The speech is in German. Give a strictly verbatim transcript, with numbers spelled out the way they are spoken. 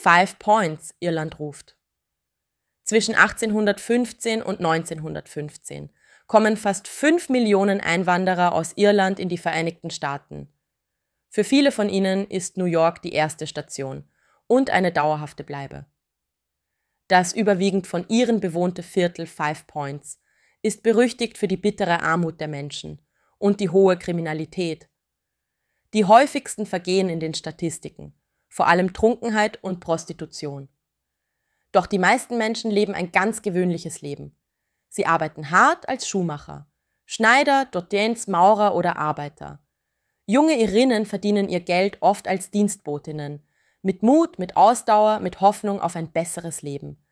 Five Points Irland ruft. Zwischen achtzehnhundertfünfzehn und neunzehnhundertfünfzehn kommen fast fünf Millionen Einwanderer aus Irland in die Vereinigten Staaten. Für viele von ihnen ist New York die erste Station und eine dauerhafte Bleibe. Das überwiegend von Iren bewohnte Viertel Five Points ist berüchtigt für die bittere Armut der Menschen und die hohe Kriminalität. Die häufigsten Vergehen in den Statistiken, vor allem Trunkenheit und Prostitution. Doch die meisten Menschen leben ein ganz gewöhnliches Leben. Sie arbeiten hart als Schuhmacher, Schneider, Dotains, Maurer oder Arbeiter. Junge Irinnen verdienen ihr Geld oft als Dienstbotinnen, mit Mut, mit Ausdauer, mit Hoffnung auf ein besseres Leben.